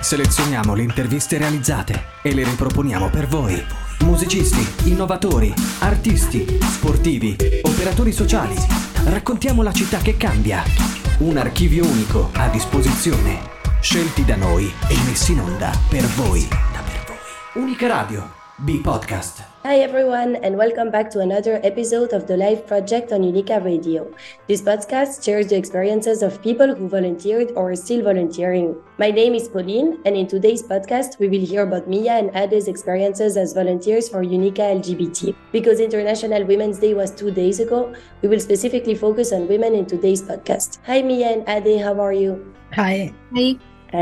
Selezioniamo le interviste realizzate e le riproponiamo per voi. Musicisti, innovatori, artisti, sportivi, operatori sociali. Raccontiamo la città che cambia. Un archivio unico a disposizione. Scelti da noi e messi in onda per voi. Unica Radio, B-Podcast. Hi everyone, and welcome back to another episode of the Live Project on Unica Radio. This podcast shares the experiences of people who volunteered or are still volunteering. My name is Pauline, and in today's podcast, we will hear about Mia and Ade's experiences as volunteers for Unica LGBT. Because International Women's Day was 2 days ago, we will specifically focus on women in today's podcast. Hi Mia and Ade, how are you? Hi. Hi.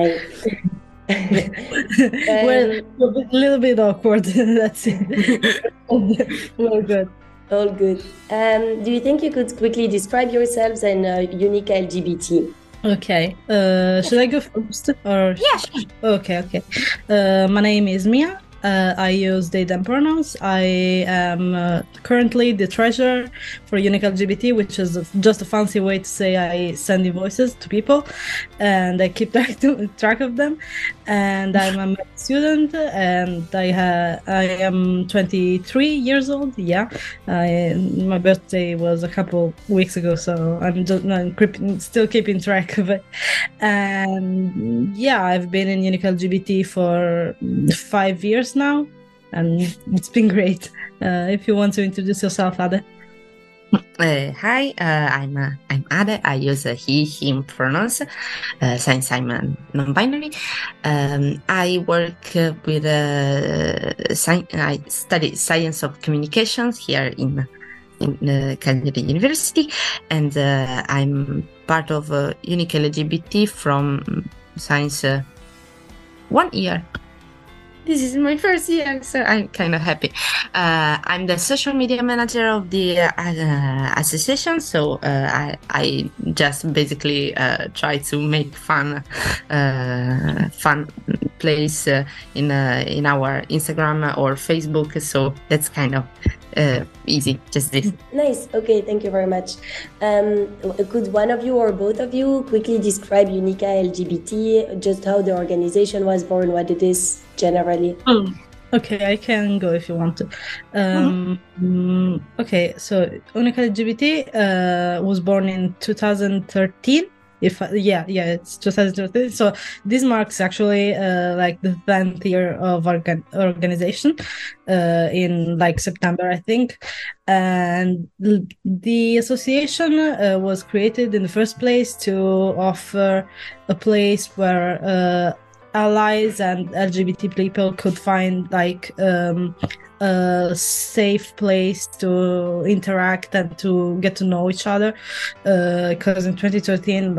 We're a little bit awkward. That's it. We're good. All good. Do you think you could quickly describe yourselves and Unica LGBT? Okay. Should I go first? Or yeah, sure. Okay. My name is Mia. I use they them pronouns. I am currently the treasurer for Unica LGBT, which is just a fancy way to say I send invoices to people and I keep track of them. And I'm a med student, and I am 23 years old. Yeah, my birthday was a couple weeks ago, so I'm still keeping track of it. And yeah, I've been in Unica LGBT for 5 years now, and it's been great. If you want to introduce yourself, Ade. Hi, I'm Ade. I use he, him pronouns since I'm non-binary. I work with I study science of communications here in Cagliari University, and I'm part of Unica LGBT from since 1 year. This is my first year, so I'm kind of happy. I'm the social media manager of the association, so I just basically try to make fun place in our Instagram or Facebook. So that's kind of easy, just this. Nice. Okay, thank you very much. Could one of you or both of you quickly describe Unica LGBT, just how the organization was born, what it is generally? Okay, I can go if you want to. Okay, so Unica LGBT was born in 2013. It's 2013. So this marks actually like the 10th year of organization in like September, I think. And the association was created in the first place to offer a place where allies and LGBT people could find like a safe place to interact and to get to know each other, because in 2013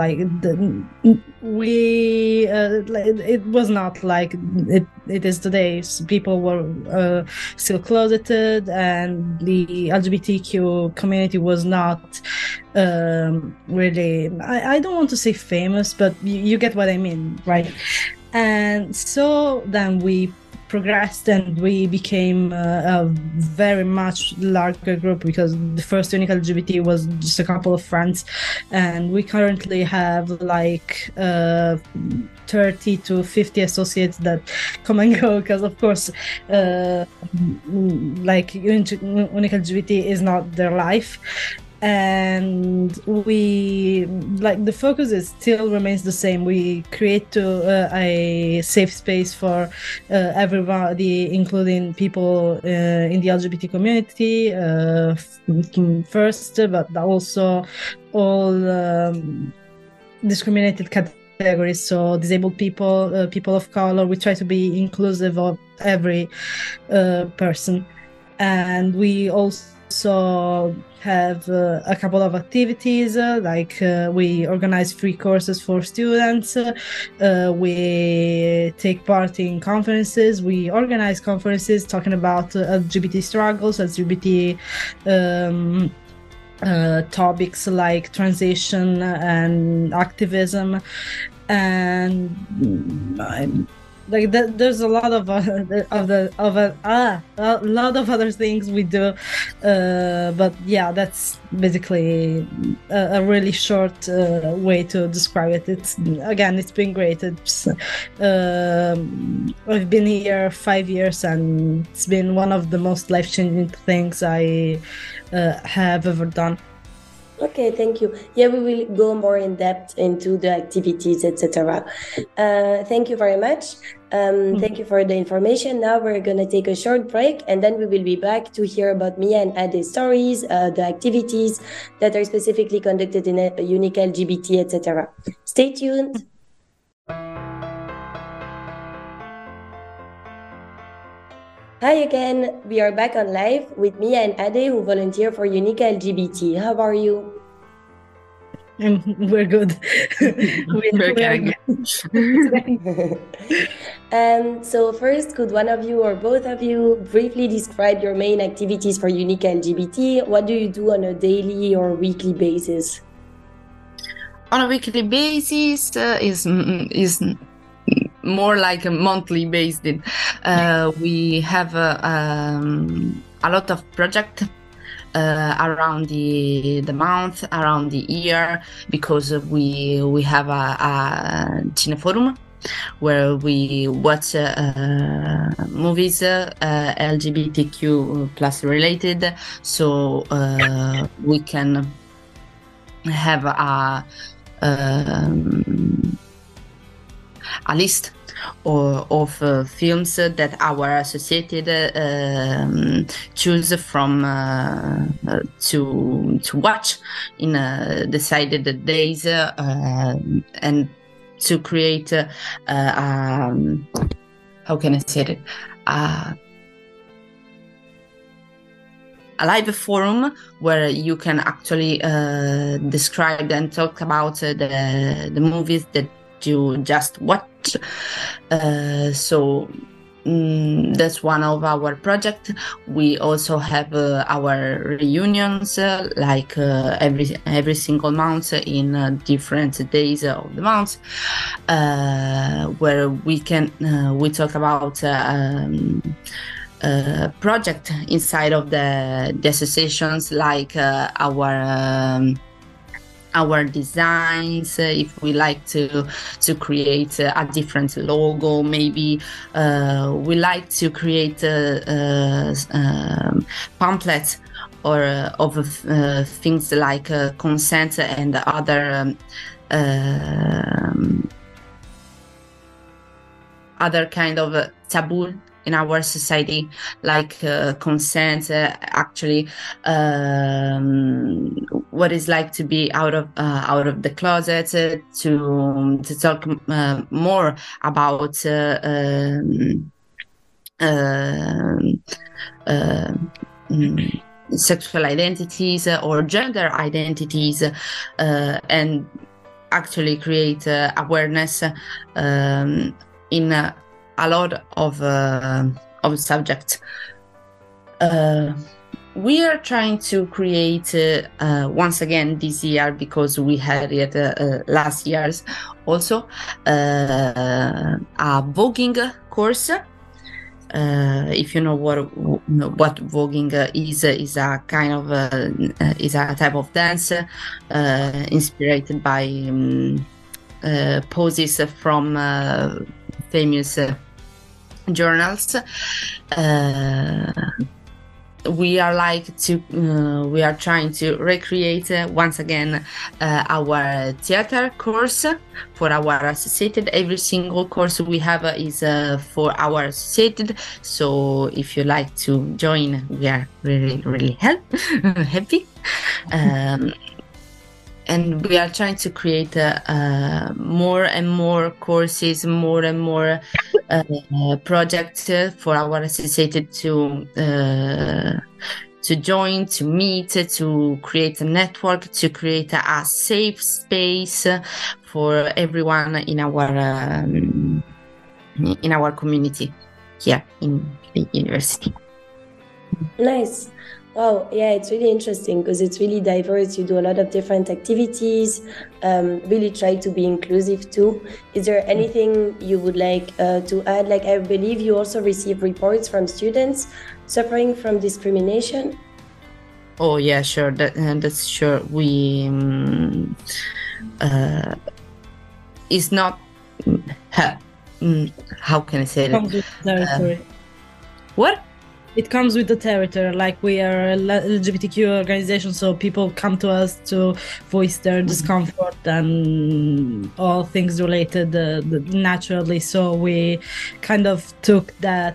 it was not like it is today. So people were still closeted, and the LGBTQ community was not really, I don't want to say famous, but you get what I mean, right? And so then we progressed and we became a very much larger group, because the first Unica LGBT was just a couple of friends, and we currently have like 30 to 50 associates that come and go, because of course like Unica LGBT is not their life. And we like the focus still remains the same. We create a safe space for everybody, including people in the LGBT community first, but also all discriminated categories, so disabled people, people of color. We try to be inclusive of every person, and we also have a couple of activities, like we organize free courses for students, we take part in conferences, we organize conferences talking about LGBT struggles, LGBT topics like transition and activism, and like there's a lot of a lot of other things we do, but yeah, that's basically a really short way to describe it. It's been great. I've been here 5 years, and it's been one of the most life-changing things I have ever done. Okay, thank you. Yeah, we will go more in depth into the activities, etc. Thank you very much. Thank you for the information. Now we're going to take a short break, and then we will be back to hear about Mia and Ade's stories, the activities that are specifically conducted in Unique LGBT, etc. Stay tuned. Hi again, we are back on live with Mia and Ade, who volunteer for Unique LGBT. How are you? We're good. We're good. So first, could one of you or both of you briefly describe your main activities for Unique LGBT? What do you do on a daily or weekly basis? On a weekly basis is more like a monthly basis. We have a lot of projects around the month, around the year, because we have a Cineforum where we watch movies LGBTQ plus related, so we can have a list of films that our associated choose from to watch in decided days, and to create how can I say it, a live forum where you can actually describe and talk about the movies that you just watch. So that's one of our projects. We also have our reunions, like every single month in different days of the month, where we talk about project inside of the associations, like our designs, if we like to create a different logo, maybe we like to create pamphlets or of things like consent and other kind of taboo in our society, like consent, actually what it's like to be out of the closet, to talk more about sexual identities or gender identities, and actually create awareness in a lot of subjects. We are trying to create once again this year, because we had it last year's also, a voguing course. If you know what voguing is a kind of is a type of dance inspired by poses from famous journals. We are trying to recreate once again our theater course for our associated. Every single course we have is for our associated, so if you like to join, we are really happy. And we are trying to create more and more courses, more and more projects for our associated to join, to meet, to create a network, to create a safe space for everyone in our community here in the university. Nice. Oh, yeah, it's really interesting because it's really diverse. You do a lot of different activities, really try to be inclusive too. Is there anything you would like to add? Like, I believe you also receive reports from students suffering from discrimination. Oh yeah, sure. That's sure. We it's not how can I say Comes with territory. What? It comes with the territory. Like, we are a LGBTQ organization, so people come to us to voice their discomfort and all things related naturally. So we kind of took that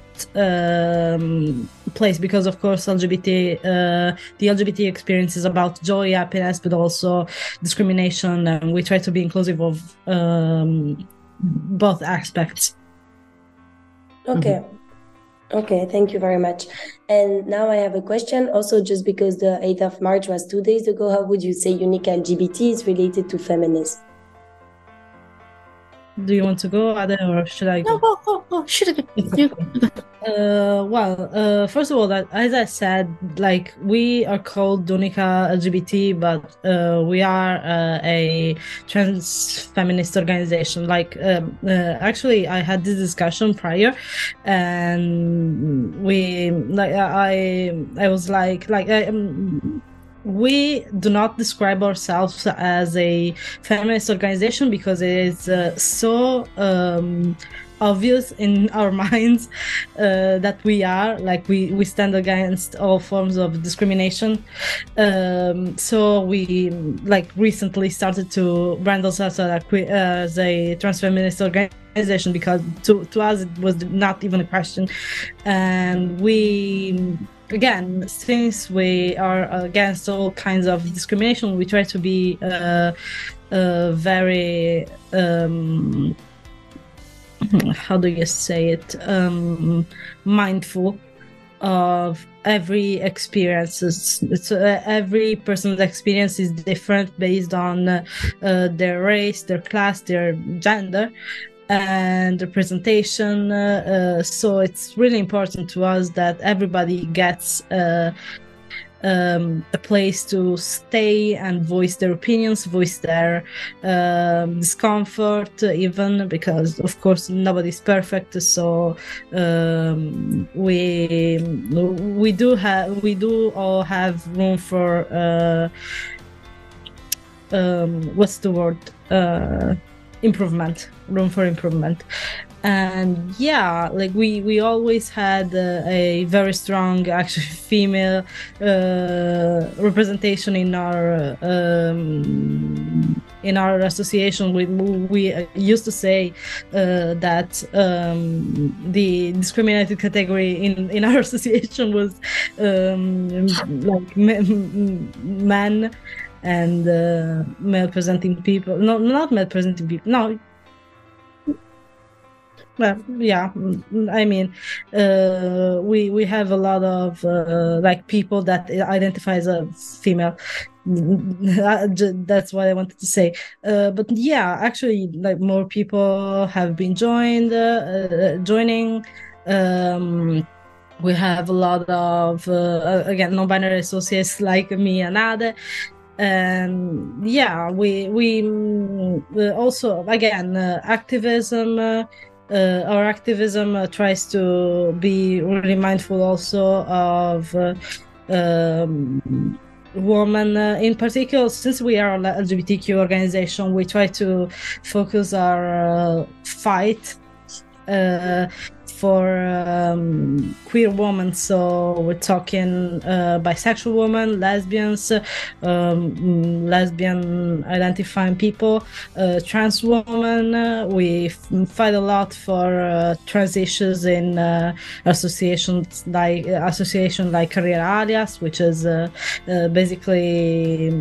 place because, of course, the LGBT experience is about joy, happiness, but also discrimination, and we try to be inclusive of both aspects. Okay. Okay, thank you very much. And now I have a question. Also, just because the 8th of March was 2 days ago, how would you say Unique LGBT is related to feminism? Do you want to go, Ade, or should I go? No, go. Should I go? Well, first of all, that, as I said, like, we are called Donica LGBT, but we are a trans feminist organization. Like, actually, I had this discussion prior, and we, like, I was like, we do not describe ourselves as a feminist organization because it is so obvious in our minds that we are, like, we stand against all forms of discrimination. So we, like, recently started to brand ourselves as a trans feminist organization because to us it was not even a question. And we, again, since we are against all kinds of discrimination, we try to be very how do you say it, mindful of every experience. It's every person's experience is different based on their race, their class, their gender, and representation. So it's really important to us that everybody gets a place to stay and voice their opinions, voice their discomfort, even, because of course nobody's perfect. So we do all have room for what's the word, room for improvement. And yeah, like, we always had a very strong, actually, female representation in our association. We used to say that the discriminated category in our association was like men and male presenting people. No, not male presenting people. No. Well, yeah, I mean, we have a lot of like, people that identify as a female. That's what I wanted to say. But yeah, actually, like, more people have been joining. We have a lot of again, non-binary associates like me and Ade. And yeah, we also, again, activism. Our activism tries to be really mindful also of women, in particular. Since we are an LGBTQ organization, we try to focus our fight for queer women. So we're talking bisexual women, lesbians, lesbian identifying people, trans women. We fight a lot for trans issues in associations like Career Alias, which is basically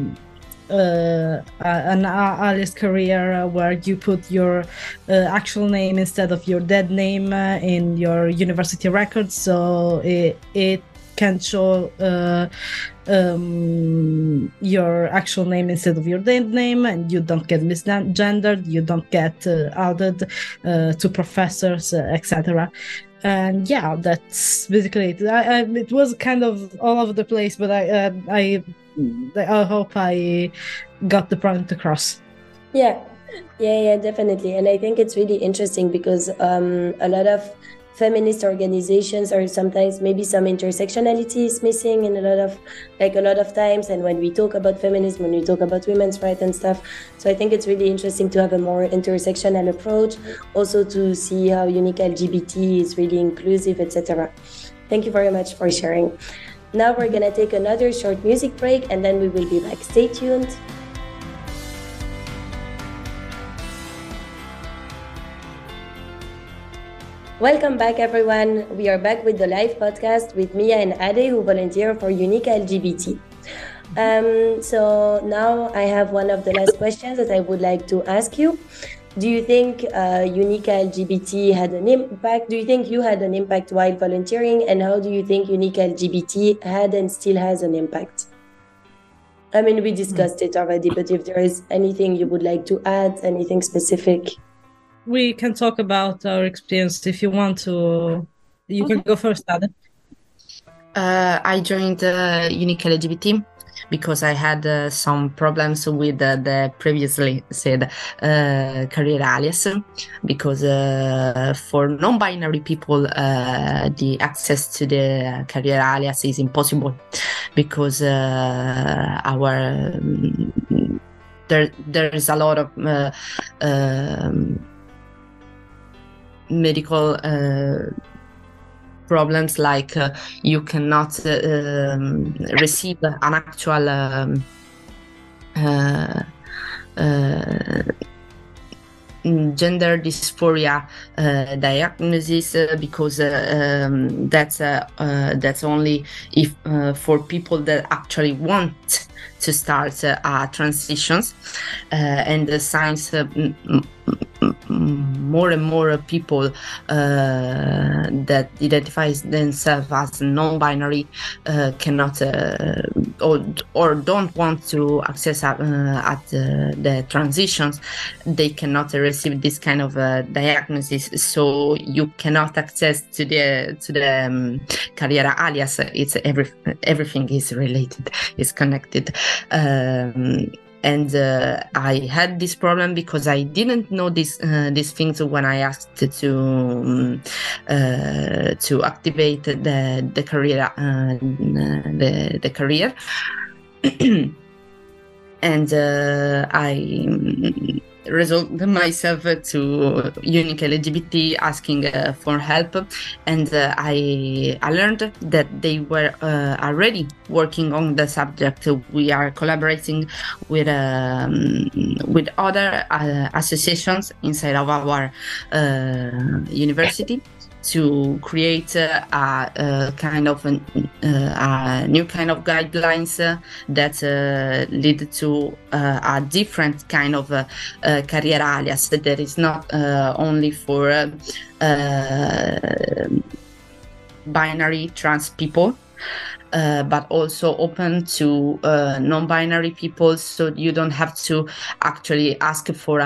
an alias career where you put your actual name instead of your dead name in your university records, so it can show your actual name instead of your dead name, and you don't get misgendered, you don't get outed to professors, etc. And yeah, that's basically it. It was kind of all over the place, but I hope I got the point across. Yeah, definitely. And I think it's really interesting because a lot of feminist organizations are sometimes maybe some intersectionality is missing in a lot of times. And when we talk about feminism, when we talk about women's rights and stuff, so I think it's really interesting to have a more intersectional approach, also to see how Unique LGBT is really inclusive, etc. Thank you very much for sharing. Now we're gonna take another short music break and then we will be back. Stay tuned. Welcome back, everyone. We are back with the live podcast with Mia and Ade, who volunteer for Unique LGBT. So now I have one of the last questions that I would like to ask you. Do you think Unique LGBT had an impact? Do you think you had an impact while volunteering? And how do you think Unique LGBT had and still has an impact? I mean, we discussed it already, but if there is anything you would like to add, anything specific? We can talk about our experience if you want to. You can go first, Ade. I joined Unique LGBT because I had some problems with the previously said career alias, because for non-binary people the access to the career alias is impossible, because there is a lot of medical problems, like you cannot receive an actual gender dysphoria diagnosis, because that's only if for people that actually want to start transitions, and the science more and more people that identify themselves as non-binary cannot or don't want to access at the transitions. They cannot receive this kind of diagnosis, so you cannot access to the career alias. It's everything is related, is connected. And I had this problem because I didn't know these things when I asked to activate the career, the career, and I resolved myself to Unique LGBT asking for help, and I learned that they were already working on the subject. We are collaborating with other associations inside of our university to create a kind of a new kind of guidelines that lead to a different kind of career alias that is not only for binary trans people, but also open to non-binary people, so you don't have to actually ask for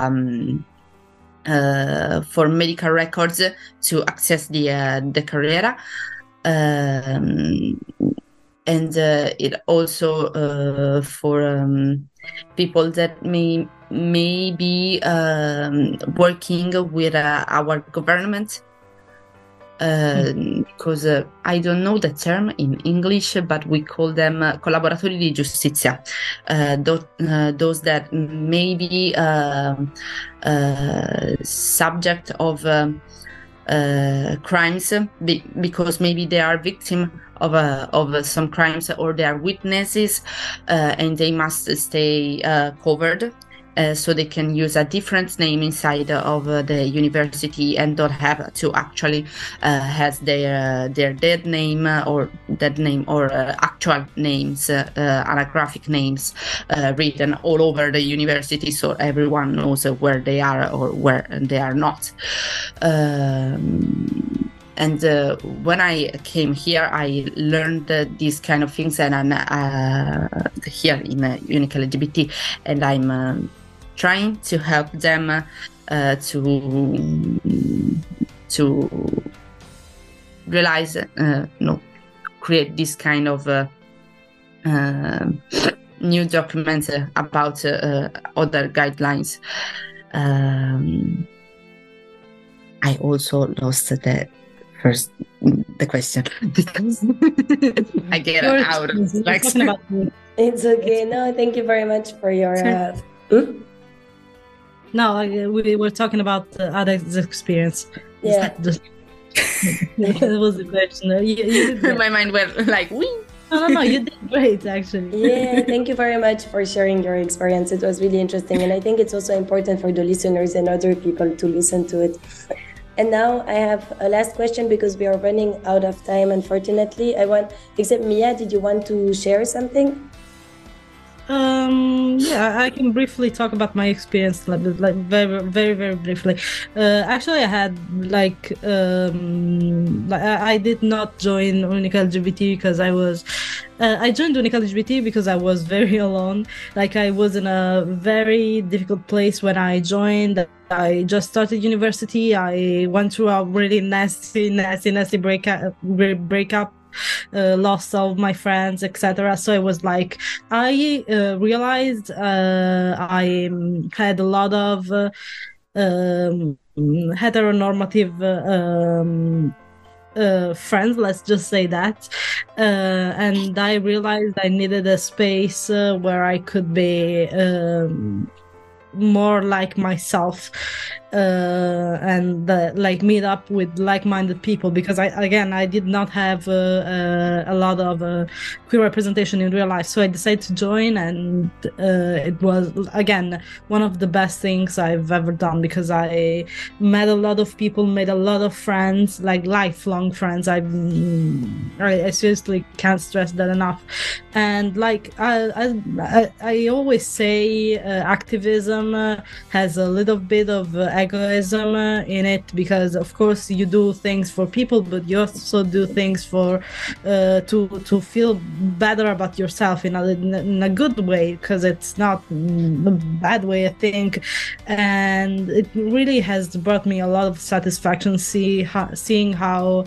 medical records to access the career, and it also for people that may be working with our government, because I don't know the term in English, but we call them collaboratori di giustizia, those that may be subject of crimes, because maybe they are victim of some crimes, or they are witnesses, and they must stay covered. So they can use a different name inside of the university and don't have to actually has their dead name or actual names, anagraphic names written all over the university, so everyone knows where they are or where they are not. And when I came here, I learned these kind of things, and I'm here in Unique LGBT, and I'm trying to help them to realize, no, create this kind of new documents about other guidelines. I also lost the question because I get out of It's okay. No, thank you very much for your. No, we were talking about Adek's experience. Yeah. That was the question. You did my mind went like, wee. No, you did great, actually. Yeah, thank you very much for sharing your experience. It was really interesting. And I think it's also important for the listeners and other people to listen to it. And now I have a last question because we are running out of time, unfortunately. Except Mia, did you want to share something? Yeah, I can briefly talk about my experience, like very, very, very briefly. Actually, I had I did not join Unica LGBT because I joined Unica LGBT because I was very alone. Like, I was in a very difficult place when I joined. I just started university. I went through a really nasty breakup. Lost all of my friends, etc. So it was like I realized I had a lot of heteronormative friends, let's just say that, and I realized I needed a space where I could be more like myself, and meet up with like-minded people, because I did not have a lot of queer representation in real life. So I decided to join, and it was again one of the best things I've ever done, because I met a lot of people, made a lot of friends, like lifelong friends. I seriously can't stress that enough. And like I always say, activism has a little bit of egoism in it, because of course you do things for people, but you also do things for to feel better about yourself in a good way, because it's not a bad way, I think. And it really has brought me a lot of satisfaction seeing how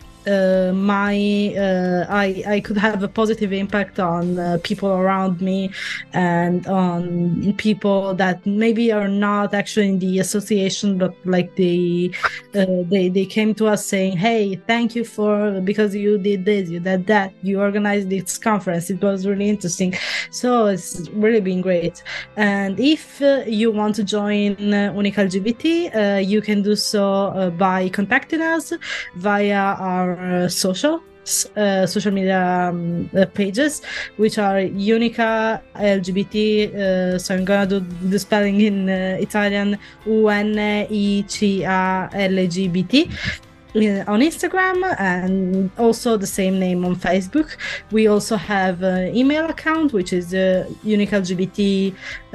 I could have a positive impact on people around me, and on people that maybe are not actually in the association, but like they came to us saying, hey, thank you because you did this, you did that, you organized this conference, it was really interesting. So it's really been great. And if you want to join Unica LGBT, you can do so by contacting us via our social media pages, which are Unica LGBT, so I'm gonna do the spelling in Italian, UNICA LGBT on Instagram, and also the same name on Facebook. We also have an email account, which is Unica LGBT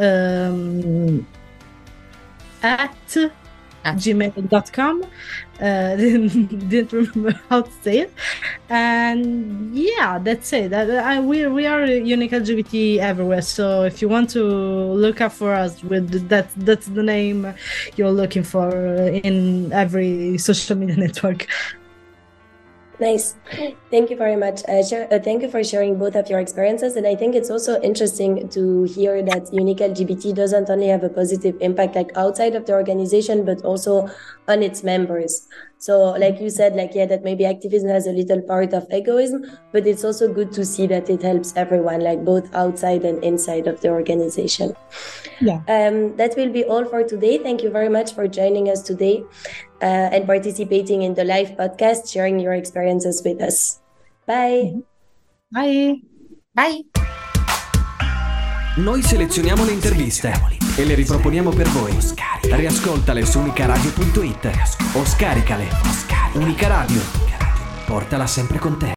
at gmail.com. Didn't remember how to say it. And yeah, that's it. We are Unica LGBT everywhere, so if you want to look up for us, with that's the name you're looking for in every social media network. Nice. Thank you very much. Thank you for sharing both of your experiences. And I think it's also interesting to hear that Unica LGBT doesn't only have a positive impact like outside of the organization, but also on its members. So like you said, that maybe activism has a little part of egoism, but it's also good to see that it helps everyone, like both outside and inside of the organization. Yeah. That will be all for today. Thank you very much for joining us today and participating in the live podcast, sharing your experiences with us. Bye. Bye. Bye. Noi selezioniamo le interviste e le riproponiamo per voi. Riascoltale su unicaradio.it o scaricale. Unica Radio. Portala sempre con te.